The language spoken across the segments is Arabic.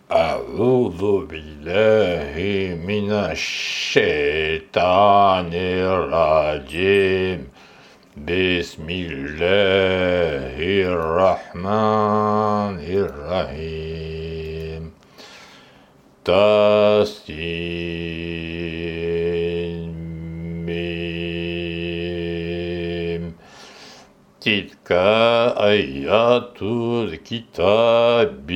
أعوذ بالله من الشيطان الرجيم. بسم الله الرحمن الرحيم. تسنيم. تلك آيات الكتاب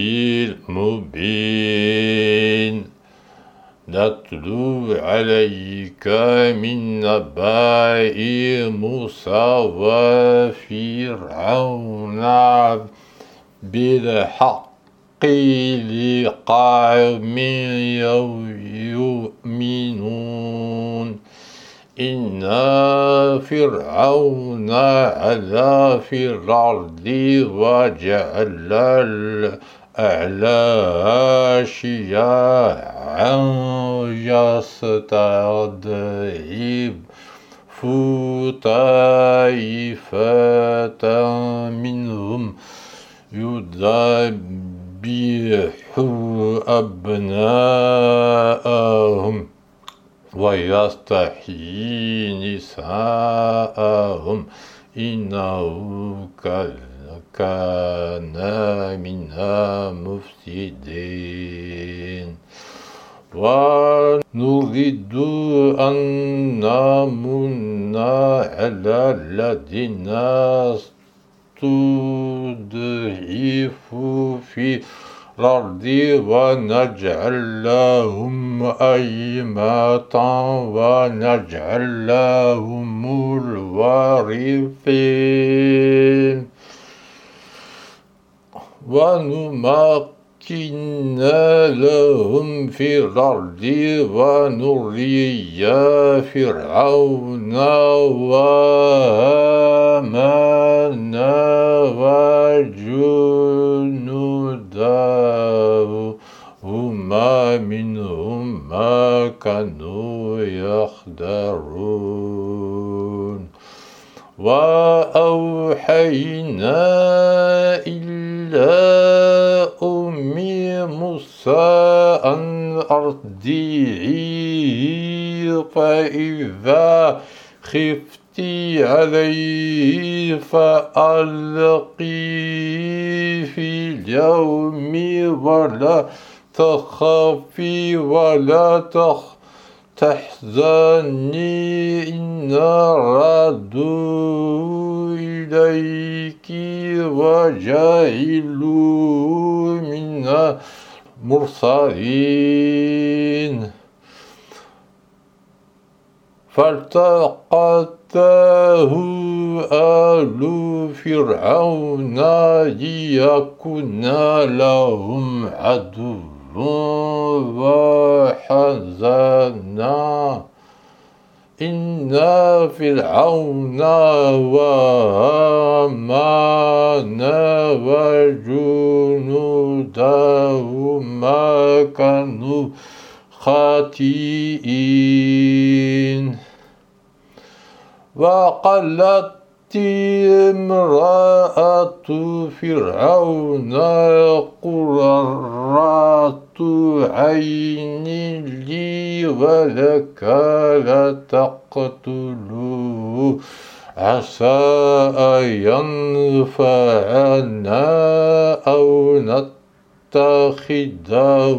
المبين. نتلو عليك من نبأ موسى وفرعون بالحق لقوم يؤمنون. إن فرعون علا في الأرض وجعل الأعلى شيعا يستضعف طائفة منهم يذبح أبناءهم ويستحيي نساءهم إنه كان من المفسدين. ونريد أن نمن على الذين استضعفوا في الأرض ونجعل لهم أئمة ونجعل لهم الوارثين. ونمكن لهم في الأرض ونري فرعون وهامان وجنودهما منهم ما كانوا يحذرون. وأوحينا إلى أم موسى أن أرضعيه فإذا خفت عليه فألقيه في اليوم ولا تخافي ولا تحزني إنا ردوا إليك وجعلوا من المرسلين. فالتقطه آل فرعون ليكون لهم عدوا وحزنا. إن فرعون وهامان وجنودهما كانوا خاطئين. وقالت امرأة فرعون قرة عين لي ولك لا تقتلوه عسى أن ينفعنا أو نتخذه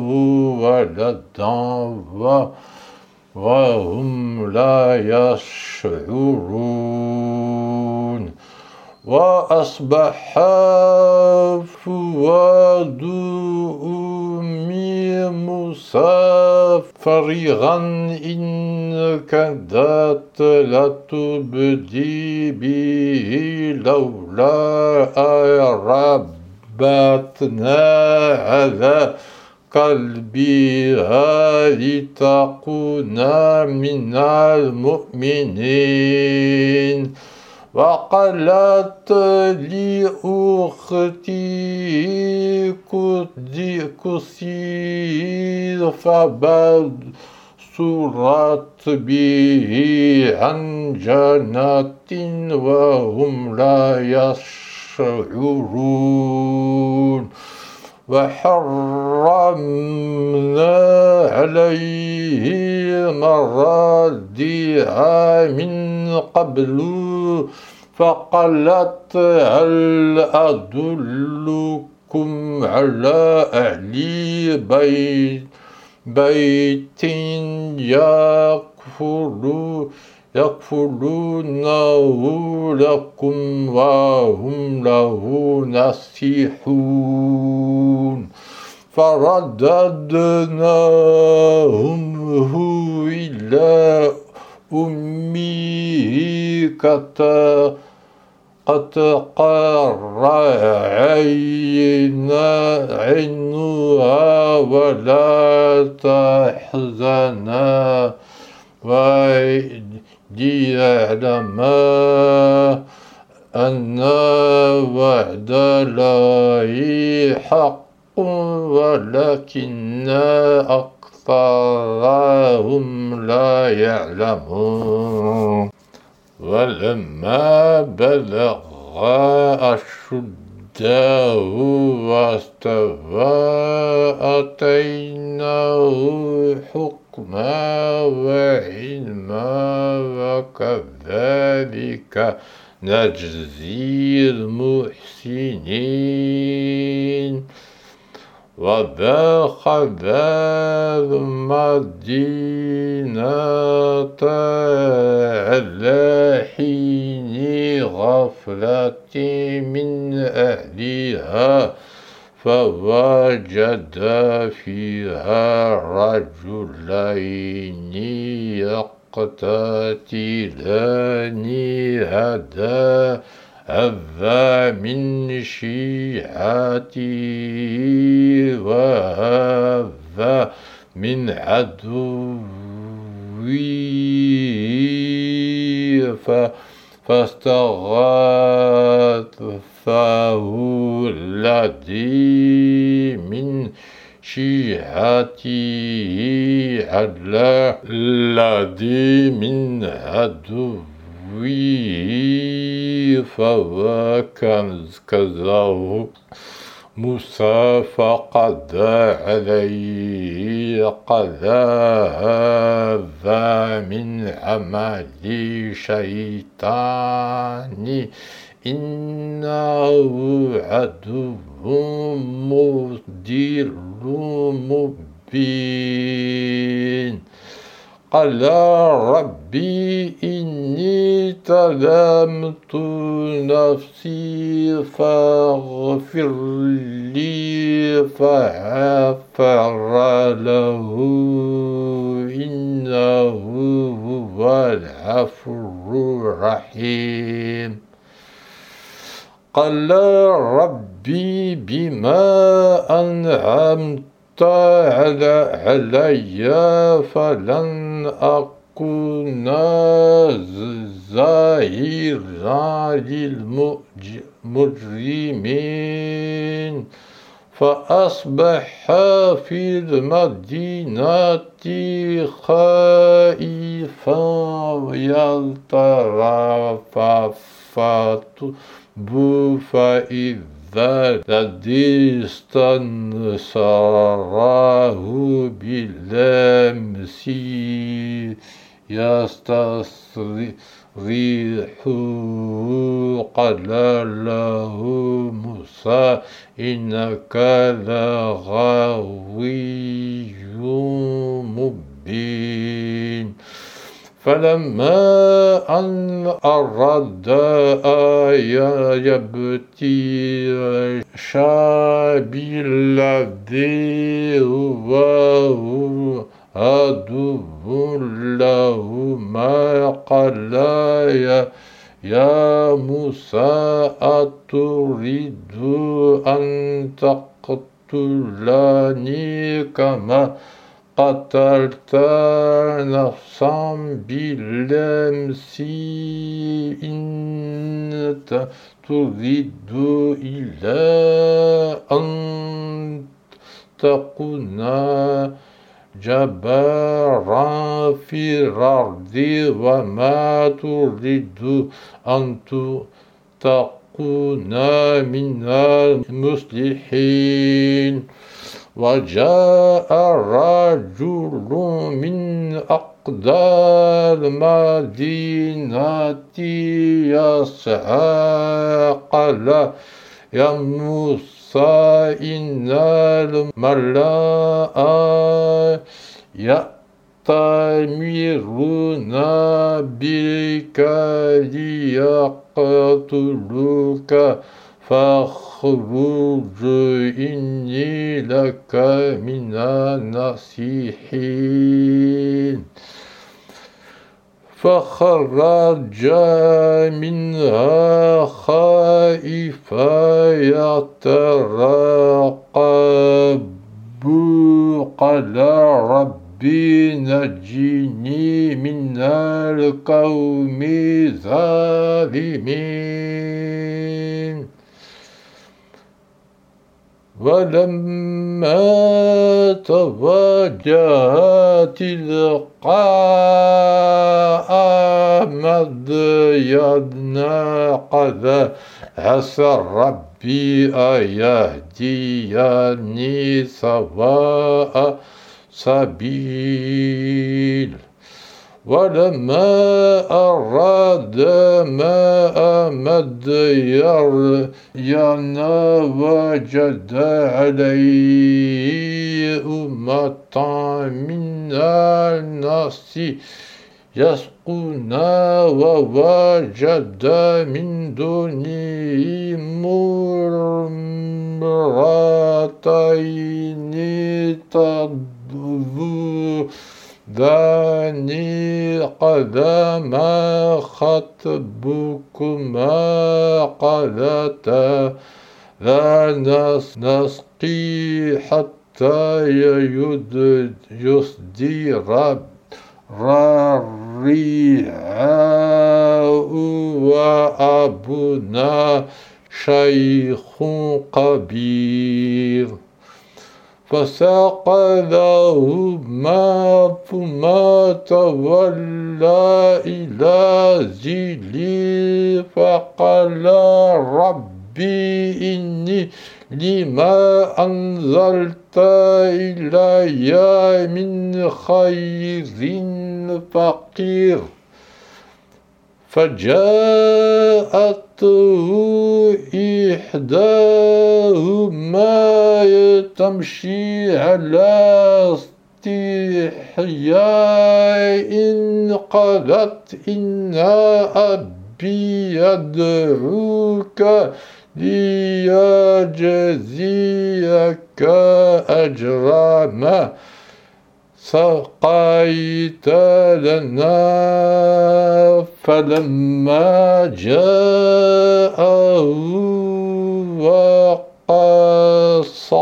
ولدا وهم لا يشعرون. وأصبح فؤاد أم موسى فارغا إن كادت لتبدي به لولا ربتنا على قلبها لتكون من المؤمنين. وقالت لأختي قصي فبصرت به عن جنة وهم لا يشعرون. وحرمنا عليه مردها من قبل فقالت هل أدلكم على أهل بيت يكفلونه لكم وهم له ناصحون فرددناه إلى أمه قد قر عينها ولا تحزنا وليعلم أن وعد الله حق ولكن أكثرهم لا يعلمون ولما بلغ أشده واستوى آتيناه حكما وعلما وكذلك نجزي المحسنين ودخل المدينة على حين غفلة من أهلها فوجد فيها رجلين يقتتلان هذا من شيعته وهذا من عدوه فاستغاثه الذي من شيعته على الذي من عدوه فوكزه موسى فقضى عليه قال هذا من عمل شيطان إنه عدو مضل مبين قال ربي إني ظلمت نفسي فاغفر لي فغفر له إنه هو الغفور الرحيم قال ربي بما أنعمت علي فلن أكون ظهيرا للمجرمين فأصبح في المدينة خائفا يترقب فإذا الذي استنصره بالأمس يستصرخه قال له موسى إنك لغوي مبين فلما أن أراد يبتي بالذي هو عدو لهما قال يا موسى أتريد أن تقتلني كما قتلت نفسا بالأمس إن تريد إلا أن تكون جبارا في الأرض وما تريد أن تكون من المصلحين وجاء رجل من أقصى المدينة يسعى قال يا موسى إن الملأ يأتمرون بك ليقتلوك فاخرج إني لك من الناصحين. فخرج منها خائفا يترقب قال ربي نجني من القوم الظالمين. ولما توجه تلقاء مدين قال عسى ربي أن يهديني سواء سبيل. ولما أراد ماء مدين وجد عليه أمة من الناس يسقون ووجد من دونهم امرأتين تذودان قال ما خطبكما قالتا لا نسقي حتى يصدر الرعاء وأبونا شيخ كبير. فساق لهما ثم تولى إلى الظل فقال ربي إني لما أنزلت إلي من خير فقير. فجاءته إحداهما تمشي على استحياء قالت إن أبي يدعوك ليجزيك أجر ما سقيت لنا. فلما جاءه وقص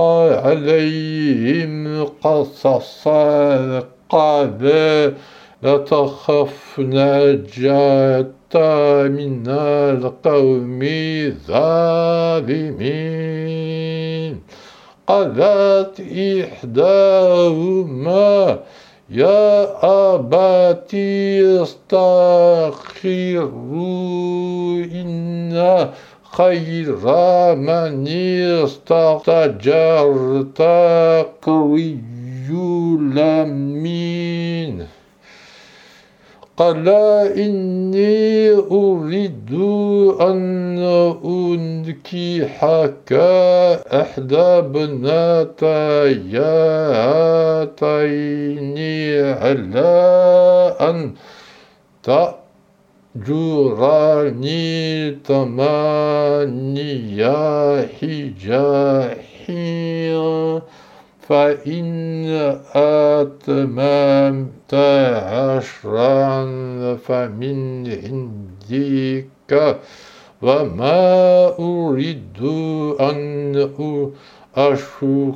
عليهم قصصا قال لا تخف نجاة من القوم الظالمين. قالت إحداهما يا أبت استأخروا إن خير من استأجرت قوي الأمين. قال إني أريد أن أنكحك إحدى ابنتي هاتين على أن تأجرني 8 حجاج فإن أتممت 10 فمن عندك وما أريد أن أشق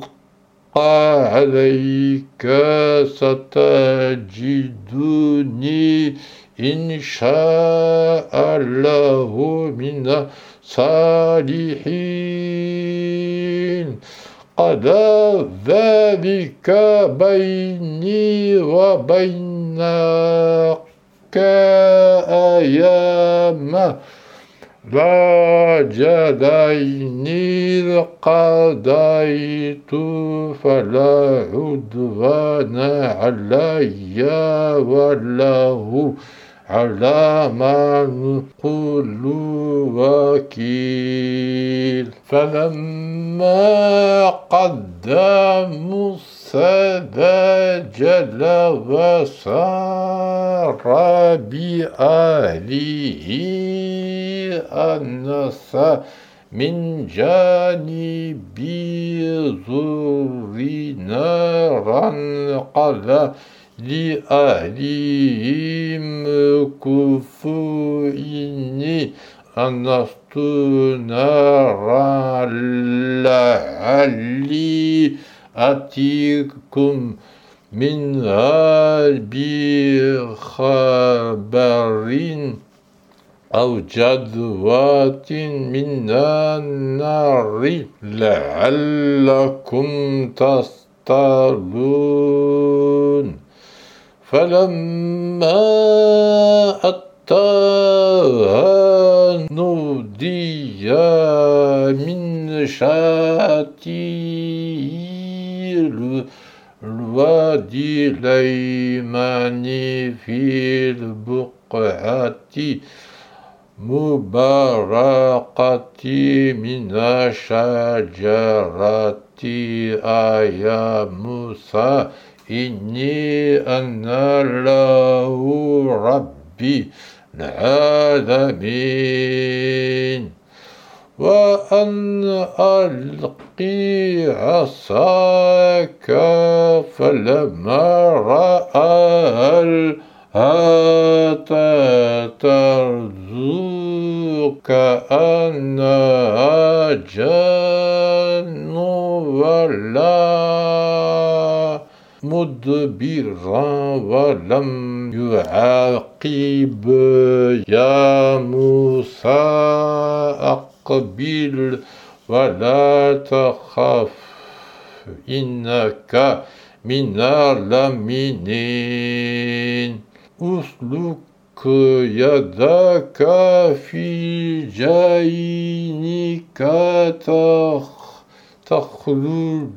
عليك ستجدني إن شاء الله من الصالحين. قال ذلك بيني وبينك أيام رجلين إذ قضيت فلا عدوان علي وله على ما نقول وكيل. فلما قضى موسى الأجل وسار بأهله آنس من جانب الطور نارا قال لأهلهم كثوا إني آنست نارا لعلي آتيكم منها بخبر أو جذوة من النار لعلكم تصطلون. فلما أتاها نودي من شاطئ الوادي الأيمن في البقعة مباركة من الشجرة يا موسى إني أنا الله ربي العالمين. وأن ألقي عصاك فلما رآها تهتز كأنها جان ولا مدبرا ولم يعاقب يا موسى أقبل ولا تخف إنك من الآمنين. أسلك يدك في جيبك تخرج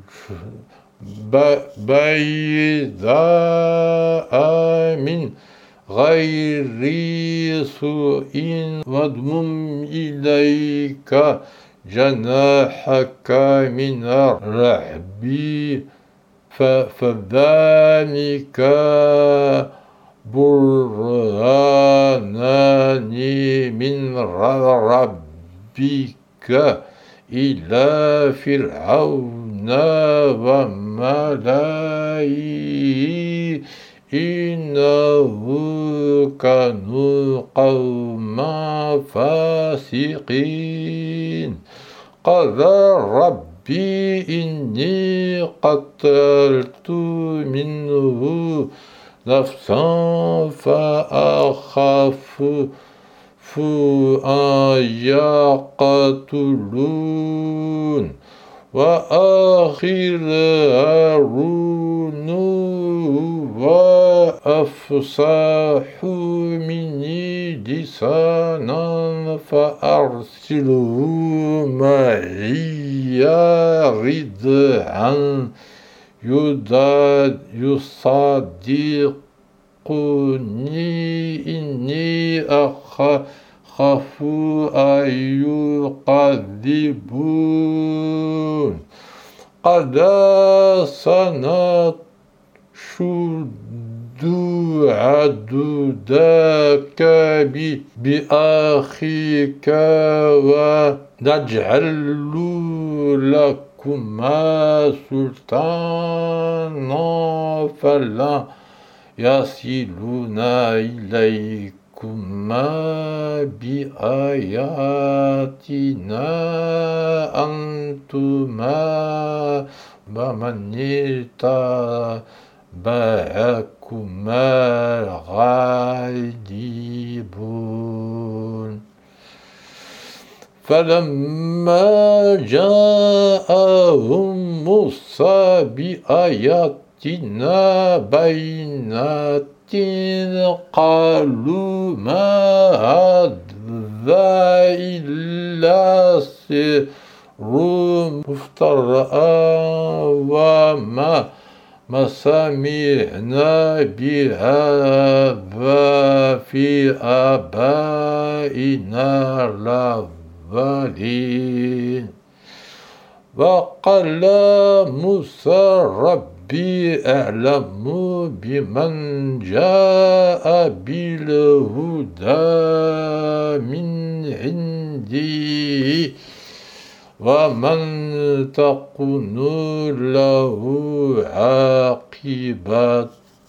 بيضاء من غير سوء واضمم إليك جناحك من الرعب فذلك برهانان من ربك إلى فرعون وملئه إنه كانوا قوما فاسقين. قال ربي إني قتلت منه نفسا فأخاف أن يقتلون. وآخر هارون وأفصح مني لسانا فأرسله معي رد يصدقني إني أخاف أن يكذبون. قد سنشد عضدك بأخيك ونجعل لكما سلطانا فلا يصلون إليكما بآياتنا أنتما ومن اتبعكما الغالبون. فلما جاءهم موسى بآياتنا بينات قالوا ما هذا هذا إلا سر مفترى وما سمعنا بهذا في آبائنا الأولين. وقال موسى ربي أعلم بمن جاء بالهدى من عندي ومن تكون له عاقبة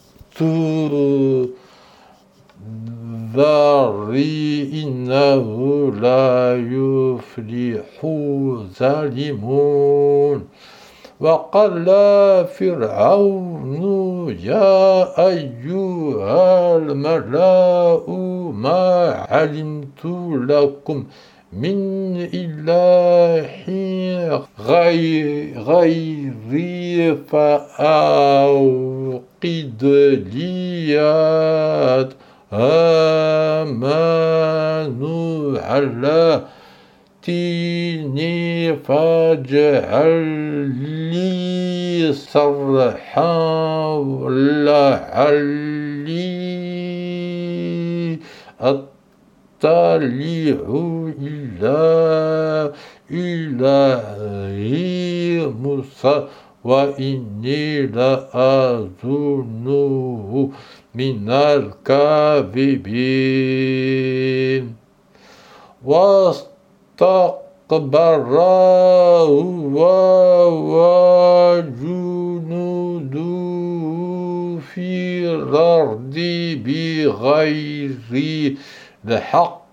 الدار إنه لا يفلح الظالمون. وقال فرعون يا أيها الملأ ما علمت لكم من إله غيري فأوقد لي هامان على تيني فاجعل لي صرحا لعلي أطلع إلى إله موسى وإني لأظنه من الكاذبين. واستكبر هو وجنوده في الأرض بغير الحق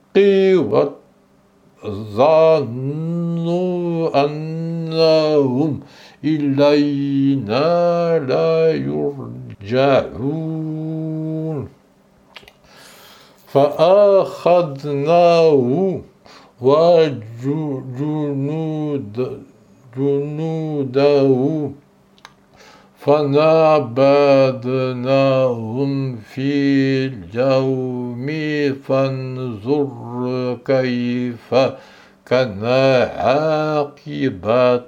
وظنوا أنهم إلينا لا يرجعون. فأخذناه وجنوده فنبذناهم في اليوم فانظر كيف كان عاقبة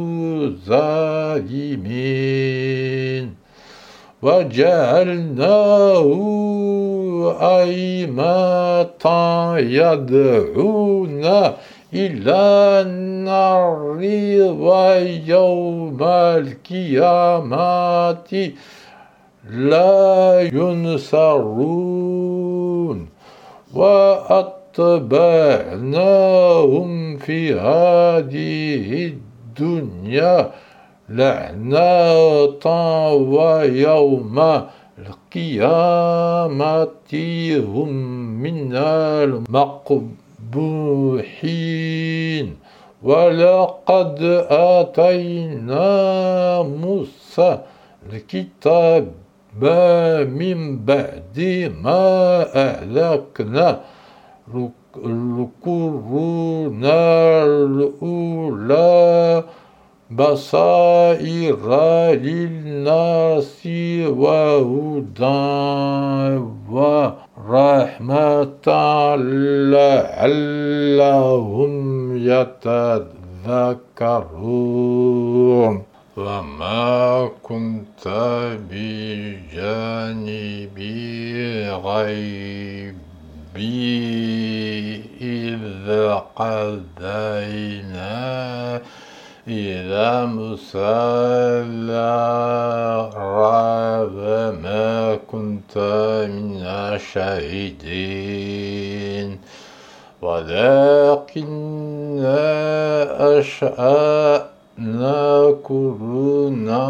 الظالمين. وجعلناه أئمة يدعون إلى النار ويوم القيامة لا ينصرون. وأتبعناهم في هذه الدنيا لعنة ويوم القيامة هم من المقبوحين. ولقد آتينا موسى الكتاب من بعد ما أهلكنا القرون الأولى بصائر للناس وهدى ورحمة لعلهم يتذكرون. وما كنت بجانب غيب إذ قضينا إلى موسى وما كنت من الشاهدين ولكننا أنشأنا قرونا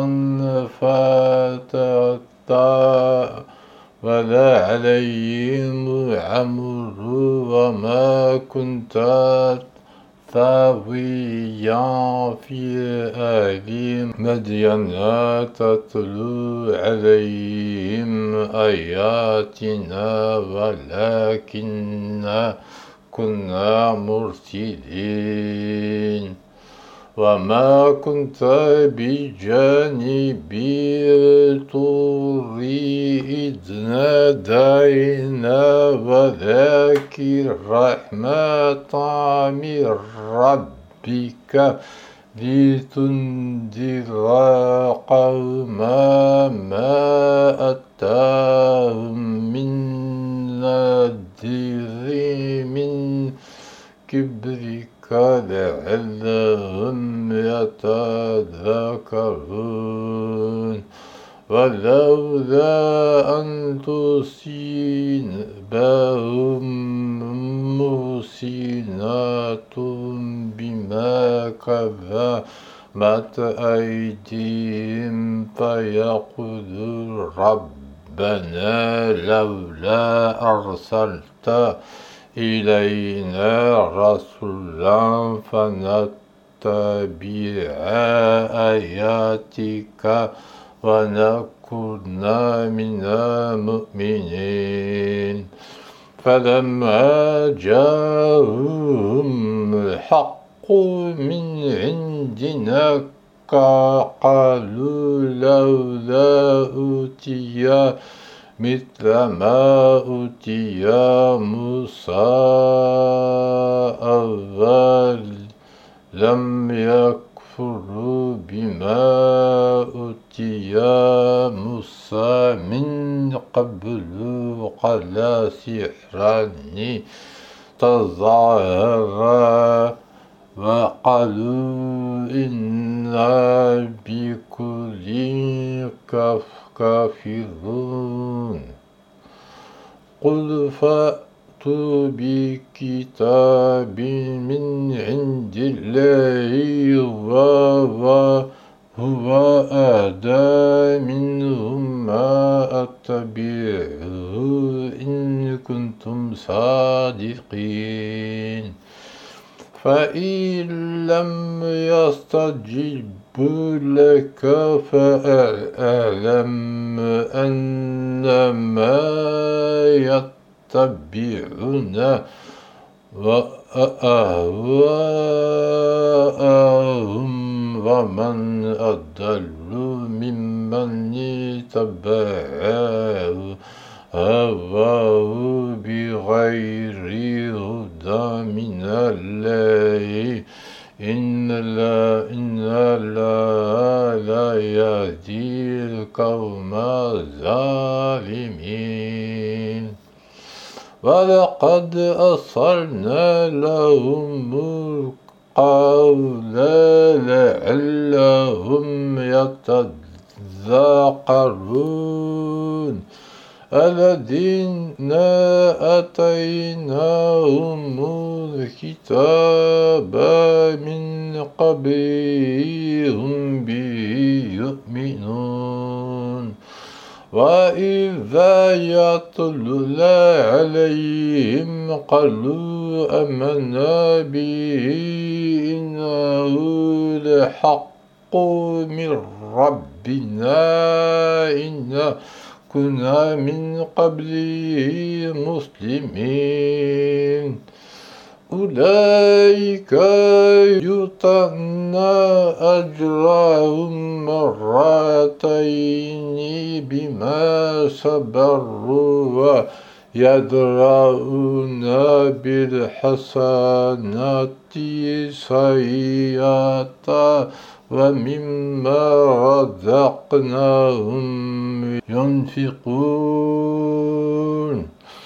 فطول عليهم العمر وما كنت ثاويا في أهل مدين تتلو عليهم آياتنا ولكننا كنا مرسلين. وما كنت بجانب الطور إذ نادينا ولكن رحمة من ربك لتنذر قوما ما أتاهم من نذير من قبلك لعلهم يتذكرون ولولا أن تصيبهم مصيبة بما كسبت أيديهم فيقولوا ربنا لولا أرسلت إلينا رسولا فنتبع آياتك ونكون من المؤمنين فلما جاءهم الحق من عندنا قالوا لولا أوتي مثل ما أوتي موسى لم يكفروا بما أوتي موسى من قبل قال سحران تظاهرا وقالوا إنا بكل كافرون قل فأتوا بكتاب من عند الله وهو أهدى منهم ما أتبعه إن كنتم صادقين فإن لم يستجيبوا لك فاعلم أنما يتبعون أهواءهم ومن أضل ممن اتبع هواه بغير هدى من الله إن الله لا يهدي القوم الظالمين ولقد أرسلنا لهم القول لعلهم يتذكرون الذين آتيناهم الكتاب من قبلهم به يؤمنون وإذا يتلى عليهم قالوا آمنا به إنه الحق من ربنا إنا كنا من قبله مسلمين أولئك يؤتون أجرهم مرتين بما صبروا ويدرؤون بالحسنات سيئات ومما رزقناهم ينفقون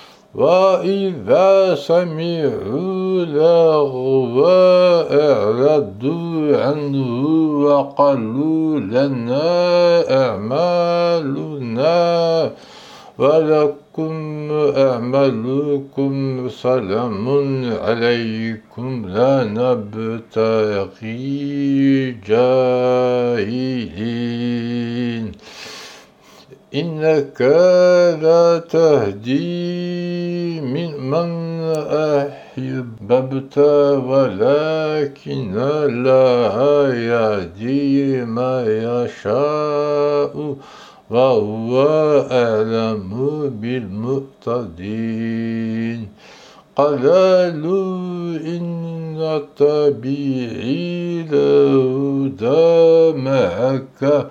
وإذا سمعوا لغوا أعرضوا عنه وقالوا لنا أعمالنا ولكم أعمالكم سلام عليكم لا نبتغي جاهلين إنك لا تهدي من أحببت ولكن الله يهدي ما يشاء وهو أعلم بالمهتدين قالوا إن نتبع الهدى معك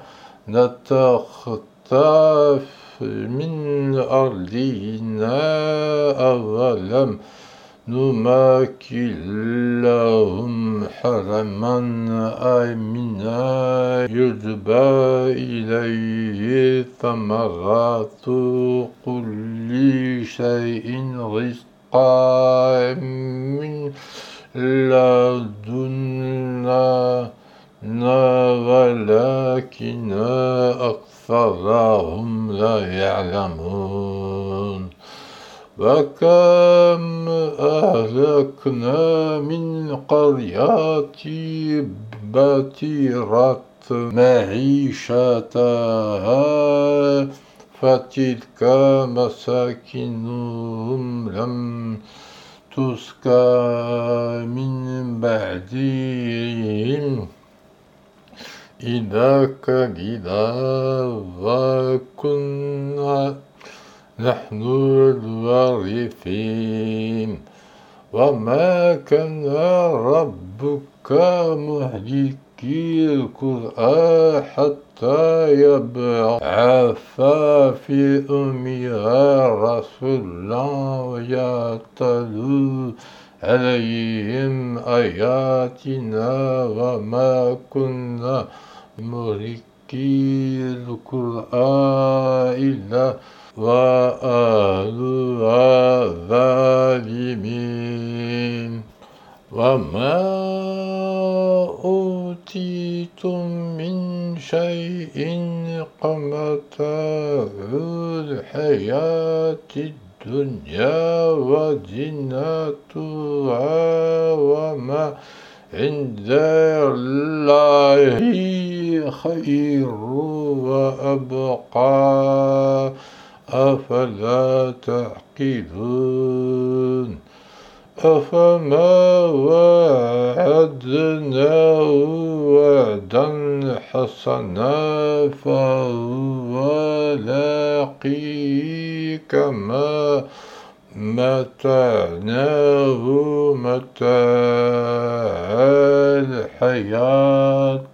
نتخطف من أرضنا أولم نمكن لهم حرما آمنا يجبى إليه ثمرات كل شيء رزقا من لدنا ولكن أكثرهم لا يعلمون وكم أهلكنا من قريات بطرت معيشتها فتلك مساكنهم لم تسكن من بعدهم إذا قليلا وكنا نحن الوارثين وما كان ربك مهلك القرى حتى يبعث في أمها رسولا يتلو عليهم آياتنا وما كنا مهلكي القرى إلا وأهلها ظالمين وما أوتيتم من شيء فمتاع الحياة الدنيا وزينتها وما عند الله خير وأبقى أفلا تعقلون أفما وعدناه وعدا حسنا فهو لاقيه كما متعناه متاع الحياة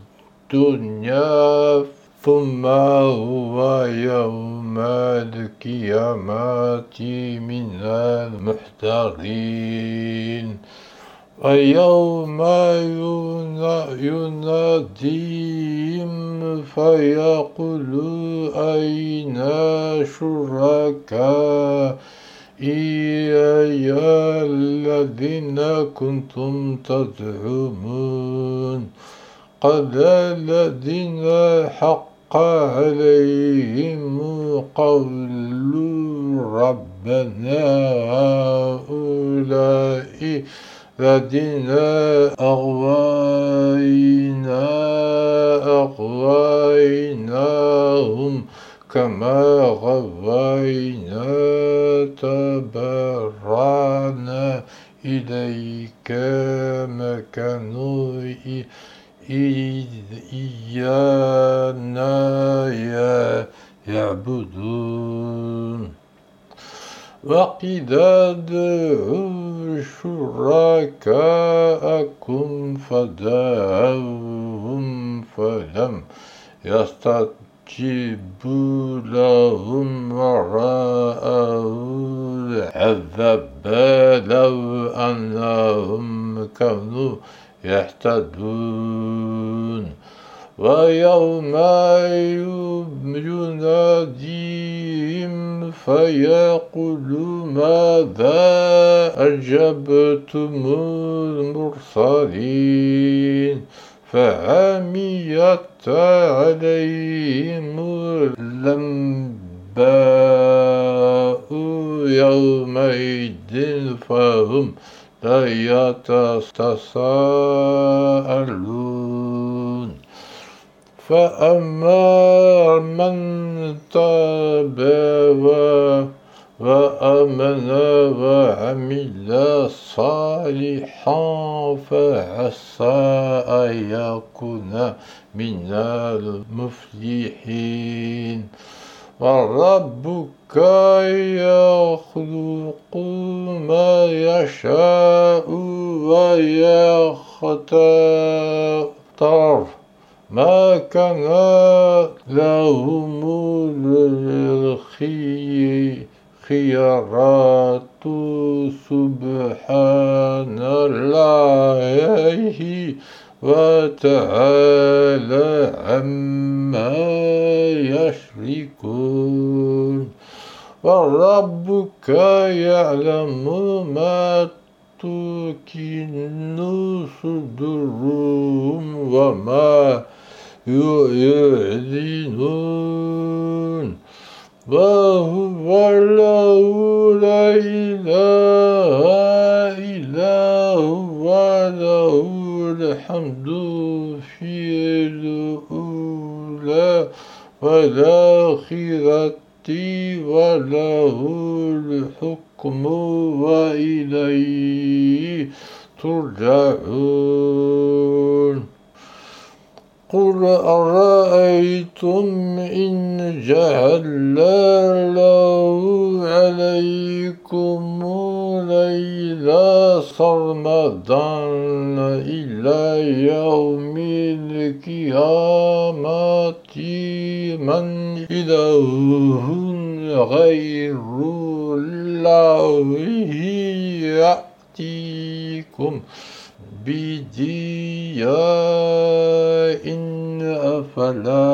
الدنيا ثم هو يوم القيامة من المحضرين ويوم يناديهم فيقول أين شركائي الذين كنتم تزعمون قال الذين حق عليهم قول ربنا هؤلاء الذين أغويناهم كما غوينا تبرعنا إليك ما كانوا إيانا يعبدون وقيل ادعوا شركاءكم فدعوهم فلم يستجيبوا لهم ورأوا العذاب لو أنهم كانوا يهتدون ويوم يناديهم فيقول ماذا أجبتم المرسلين فعميت عليهم الأنباء يومئذ فهم لا يتساءلون فأما من تاب وآمن وعمل صالحا فعسى أن يكون من المفلحين وربك يخلق ما يشاء ويختار ما كان لهم الخيارات سبحان الله وتعالى عما يشركون وربك يعلم ما تكن صدورهم وما يعلنون وهو له لا إله إلا هو له الحمد في الأولى والآخرة وله الحكم وإليه ترجعون قل أرأيتم إن جعل الله عليكم ليلا سرمدا إلى يوم القيامة من إله غير الله يأتيكم بدياء أفلا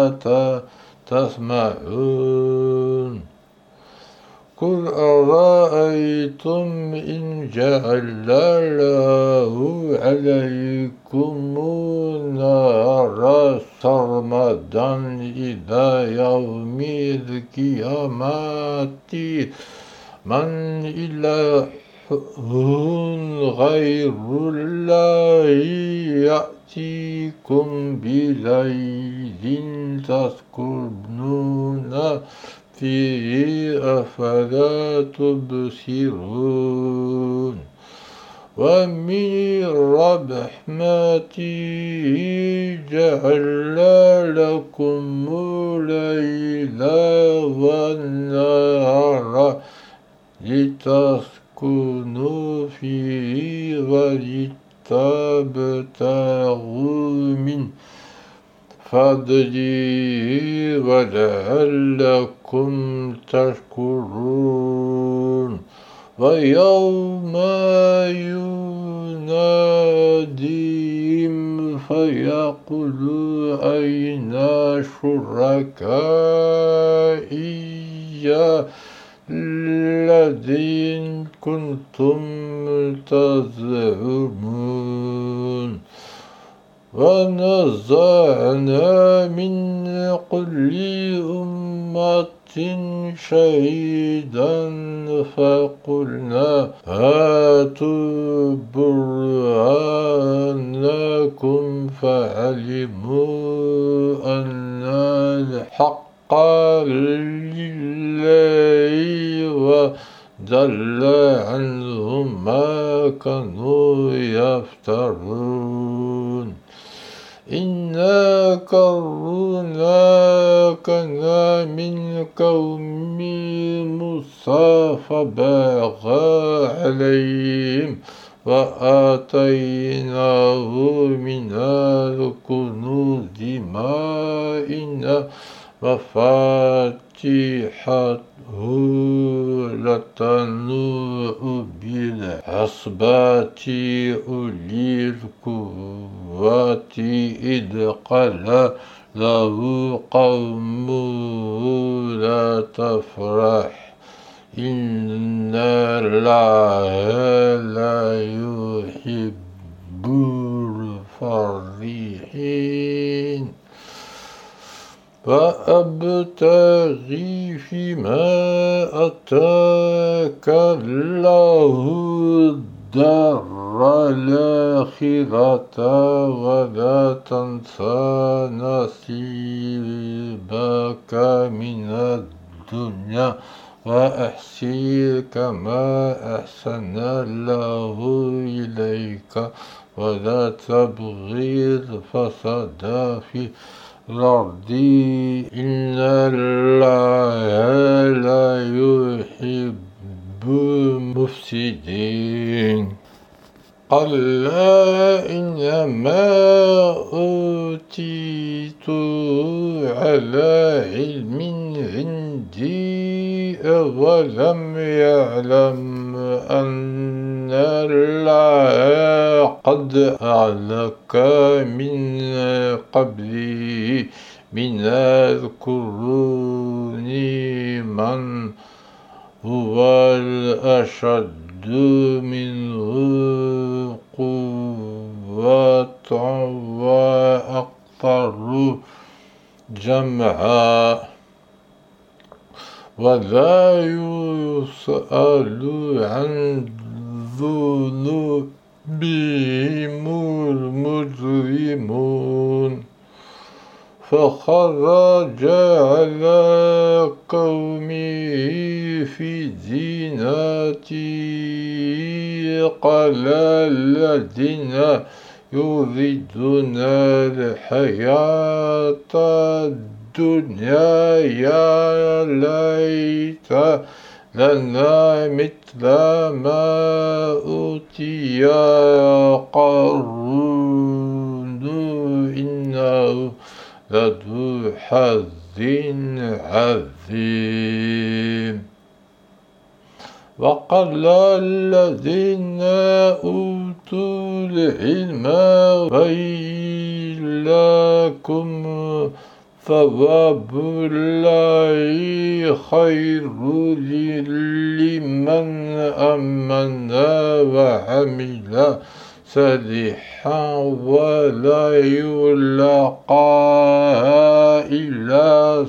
تسمعون قل أرأيتم إن جعل الله عليكم نارا سرمدا إلى يوم القيامة من إله غير الله يأتيكم بليل تسكنون فيه أفلا تبصرون ومن رحمته جعل لكم الليل والنهار لتسكنوا فيه ولتبتغوا من فضله ولعلكم تشكرون ويوم يناديهم فيقول أين شركائي الذين كنتم تزعمون ونزعنا من كل أمة شهيدا فقلنا هاتوا برهانكم فعلموا أن الحق لله وضل عنهم ما كانوا يفترون إنا كنا من قوم موسى فبغى عليهم وآتيناه من الكنوز ما إن مفاتيحه لتنوء بالعصبة أولي القوة إذ قال له قومه لا تفرح إن الله لا يحب الفرحين وأبتغي فيما أتاك الله الدار الآخرة ولا تنسى نصيبك من الدنيا وأحسن كما أحسن الله إليك ولا تبغي الفساد في الأرض إن الله لا يحب المفسدين كلا إنما أوتيته على علم عندي أولم يعلم أن الله قد أهلك من قبله من القرون من هو الأشد منه قوة وأكثر جمعا ولا يسأل عن ذنوبهم المجرمون فخرج على قومه في زينته قال الذين يريدون الحياة الدنيا يا ليت لنا مثل ما أوتي قارون إنه لذو حظ عظيم وقال الذين أوتوا العلم ويلكم ثواب الله خير لمن آمن وعمل صالحا ولا يلقاها إلا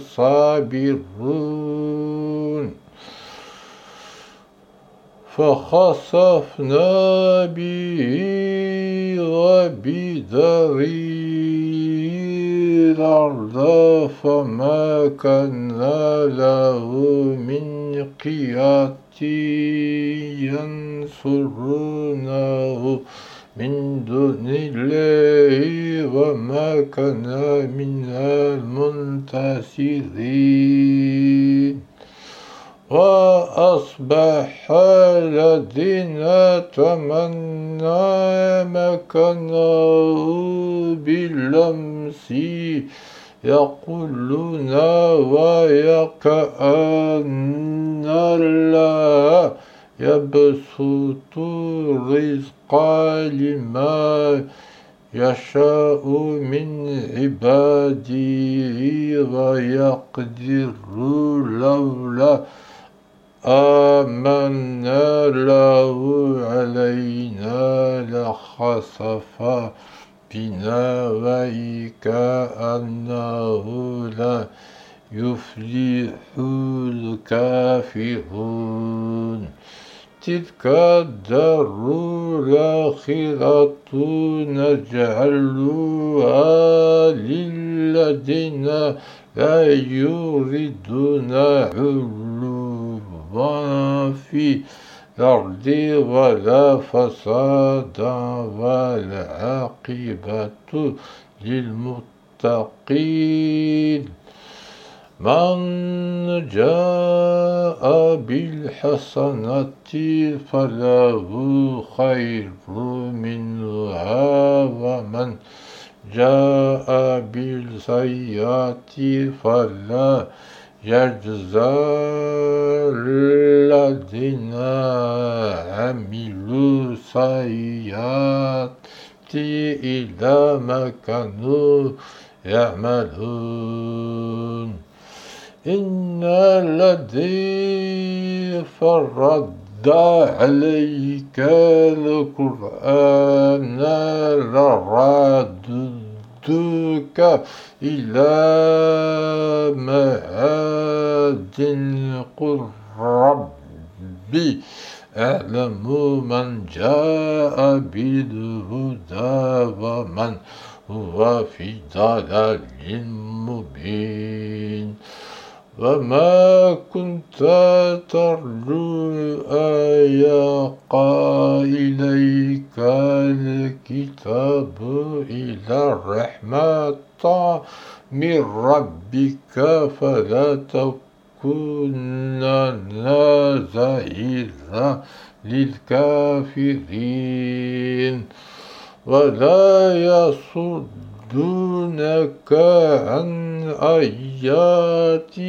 صابرون فخسفنا به وبداره الأرض فما كان له من قوة ينصرونه من دون الله وما كان من المنتصرين وأصبح الذين تمنوا مكانه بالأمس يقولون ويكأن الله يبسط الرزق لمن يشاء من عباده ويقدر لولا آمنا له علينا لخسف بنا وكأنه لا يفلح الكافرون تلك الدار الآخرة نجعلها للذين لا يريدون علوا في الأرض ولا فسادا والعاقبة للمتقين من جاء بالحسنة فله خير منها ومن جاء بالسيئة فلا يجزى الذين عملوا سيئات إلى ما كانوا يعملون إن الذي فرض عليك القرآن لردك إلى معاد قل ربي أعلم من جاء بالهدى ومن هو في ضلال مبين وما كنت ترجو أن يلقى إليك الكتاب إلى الرحمة من ربك فلا تكن تكونن ظهيرا للكافرين ولا يصدونك عن آيات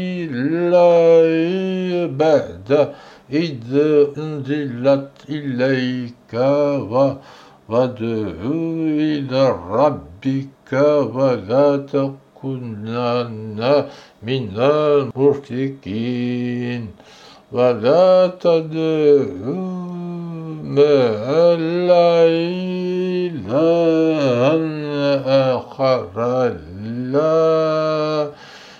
الله بعد إذ أنزلت إليك وادع إلى ربك ولا تكونن من المشركين ولا تدع مع الله إلها آخر لا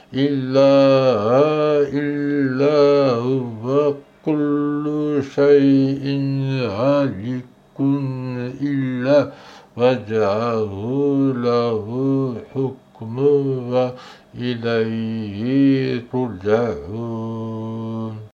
إله إلا هو كل شيء هالك إلا وجهه له حكم وإليه ترجعون.